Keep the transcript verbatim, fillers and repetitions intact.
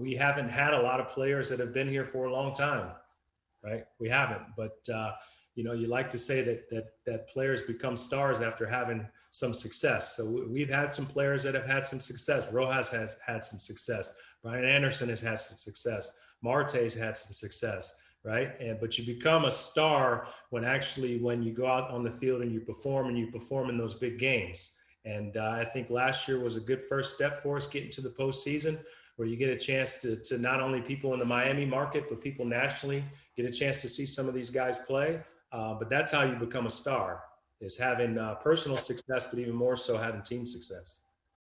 we haven't had a lot of players that have been here for a long time, right? We haven't, but uh, you know, you like to say that that that players become stars after having some success. So we've had some players that have had some success. Rojas has had some success. Brian Anderson has had some success. Marte's had some success, right? And but you become a star when actually when you go out on the field and you perform and you perform in those big games. And uh, I think last year was a good first step for us getting to the postseason, where you get a chance to, to not only people in the Miami market, but people nationally get a chance to see some of these guys play. Uh, but that's how you become a star, is having uh, personal success, but even more so having team success.